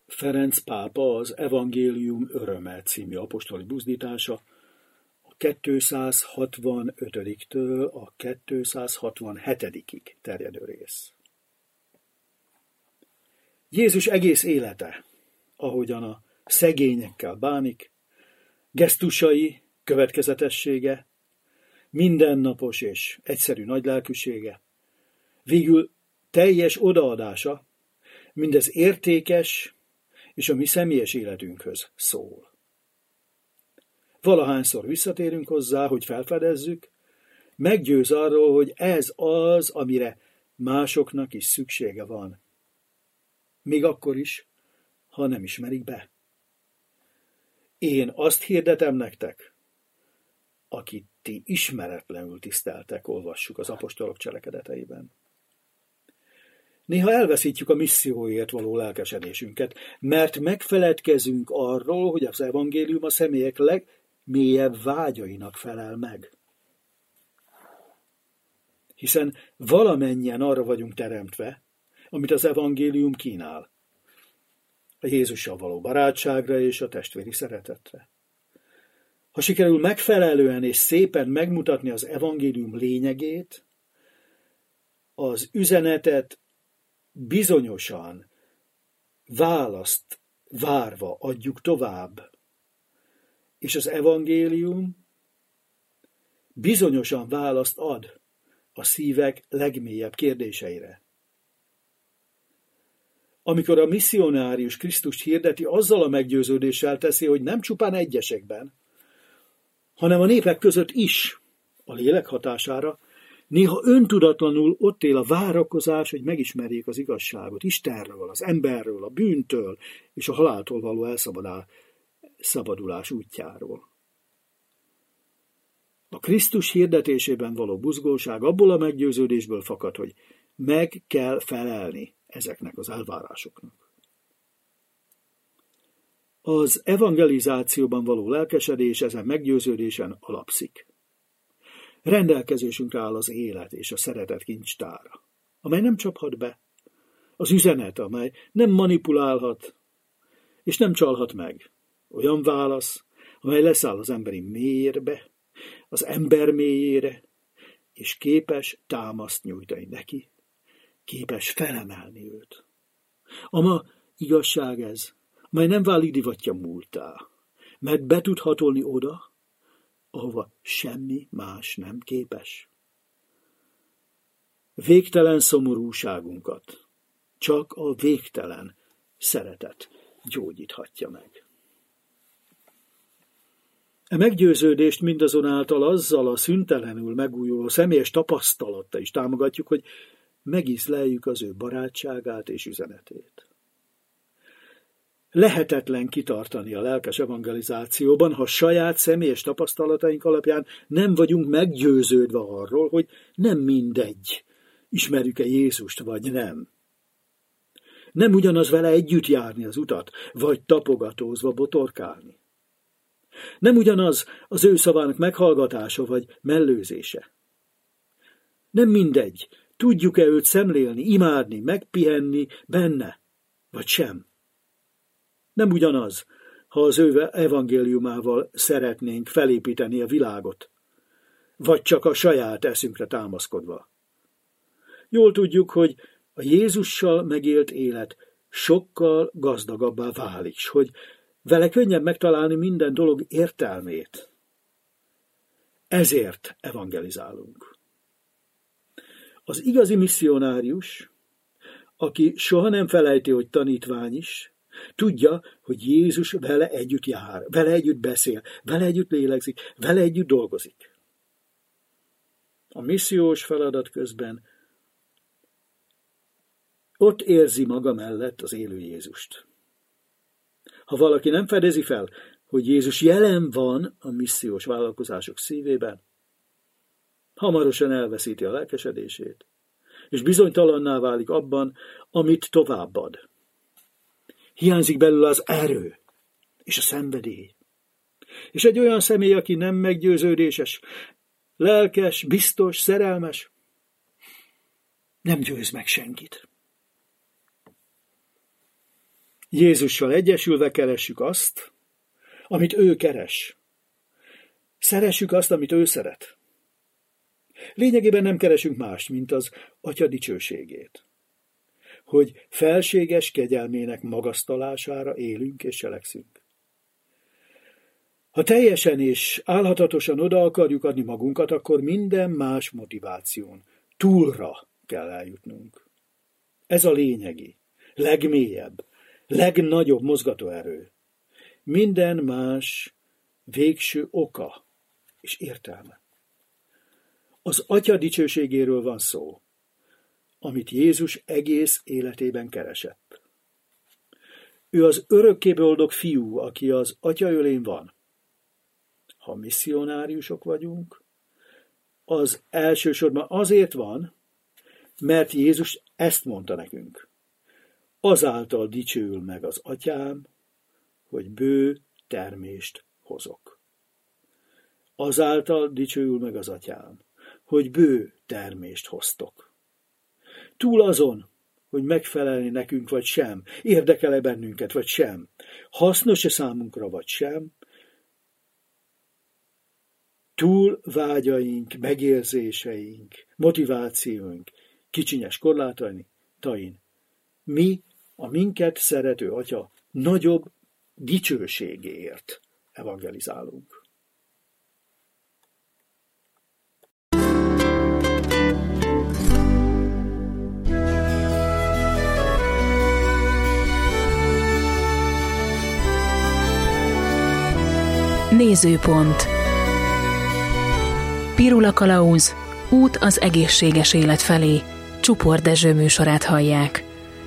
Ferenc pápa az Evangélium öröme című apostoli buzdítása a 265-től a 267-ig terjedő rész. Jézus egész élete, ahogyan a szegényekkel bánik, gesztusai, következetessége, mindennapos és egyszerű nagylelkűsége, végül teljes odaadása, mindez értékes és a mi személyes életünkhöz szól. Valahányszor visszatérünk hozzá, hogy felfedezzük, meggyőz arról, hogy ez az, amire másoknak is szüksége van. Még akkor is, ha nem ismerik be. Én azt hirdetem nektek, akit ti ismeretlenül tiszteltek, olvassuk az apostolok cselekedeteiben. Néha elveszítjük a misszióért való lelkesedésünket, mert megfeledkezünk arról, hogy az evangélium a személyek legmélyebb vágyainak felel meg. Hiszen valamennyien arra vagyunk teremtve, amit az evangélium kínál. A Jézussal való barátságra és a testvéri szeretetre. Ha sikerül megfelelően és szépen megmutatni az evangélium lényegét, az üzenetet bizonyosan, választ várva adjuk tovább, és az evangélium bizonyosan választ ad a szívek legmélyebb kérdéseire. Amikor a misszionárius Krisztust hirdeti, azzal a meggyőződéssel teszi, hogy nem csupán egyesekben, hanem a népek között is, a lélek hatására, néha öntudatlanul ott él a várakozás, hogy megismerjék az igazságot Istenről, az emberről, a bűntől és a haláltól való elszabadulás útjáról. A Krisztus hirdetésében való buzgóság abból a meggyőződésből fakad, hogy meg kell felelni ezeknek az elvárásoknak. Az evangelizációban való lelkesedés ezen meggyőződésen alapszik. Rendelkezésünkre áll az élet és a szeretet kincstára, amely nem csaphat be, az üzenet, amely nem manipulálhat és nem csalhat meg, olyan válasz, amely leszáll az emberi mélyérbe, az ember mélyére, és képes támaszt nyújtani neki, képes felemelni őt. A ma igazság ez, amely nem válik divatja múlttá, mert be tud hatolni oda, ahova semmi más nem képes. Végtelen szomorúságunkat csak a végtelen szeretet gyógyíthatja meg. E meggyőződést mindazonáltal azzal a szüntelenül megújuló személyes tapasztalattal is támogatjuk, hogy megízleljük az ő barátságát és üzenetét. Lehetetlen kitartani a lelkes evangelizációban, ha saját személyes tapasztalataink alapján nem vagyunk meggyőződve arról, hogy nem mindegy, ismerjük-e Jézust vagy nem. Nem ugyanaz vele együtt járni az utat, vagy tapogatózva botorkálni. Nem ugyanaz az ő szavának meghallgatása vagy mellőzése. Nem mindegy, tudjuk-e őt szemlélni, imádni, megpihenni benne, vagy sem. Nem ugyanaz, ha az ő evangéliumával szeretnénk felépíteni a világot, vagy csak a saját eszünkre támaszkodva. Jól tudjuk, hogy a Jézussal megélt élet sokkal gazdagabbá válik, hogy vele könnyebb megtalálni minden dolog értelmét. Ezért evangelizálunk. Az igazi misszionárius, aki soha nem felejti, hogy tanítvány is, tudja, hogy Jézus vele együtt jár, vele együtt beszél, vele együtt lélegzik, vele együtt dolgozik. A missziós feladat közben ott érzi maga mellett az élő Jézust. Ha valaki nem fedezi fel, hogy Jézus jelen van a missziós vállalkozások szívében, hamarosan elveszíti a lelkesedését, és bizonytalanná válik abban, amit továbbad. Hiányzik belőle az erő és a szenvedély. És egy olyan személy, aki nem meggyőződéses, lelkes, biztos, szerelmes, nem győz meg senkit. Jézussal egyesülve keressük azt, amit ő keres. Szeressük azt, amit ő szeret. Lényegében nem keresünk mást, mint az Atya dicsőségét. Hogy felséges kegyelmének magasztalására élünk és cselekszünk. Ha teljesen és álhatatosan oda akarjuk adni magunkat, akkor minden más motiváción túlra kell eljutnunk. Ez a lényegi, legmélyebb, legnagyobb mozgatóerő. Minden más végső oka és értelme. Az Atya dicsőségéről van szó, amit Jézus egész életében keresett. Ő az örökké boldog fiú, aki az Atya ölén van. Ha misszionáriusok vagyunk, az elsősorban azért van, mert Jézus ezt mondta nekünk. Azáltal dicsőül meg az Atyám, hogy bő termést hozok. Azáltal dicsőül meg az Atyám, hogy bő termést hoztok. Túl azon, hogy megfelelni nekünk vagy sem, érdekel-e bennünket vagy sem, hasznos-e számunkra vagy sem, túl vágyaink, megérzéseink, motivációink, kicsinyes korlátain, mi a minket szerető Atya nagyobb dicsőségéért evangelizálunk. Nézőpont. Pirula Kalauz, út az egészséges élet felé. Csupor Dezső műsorát hallják.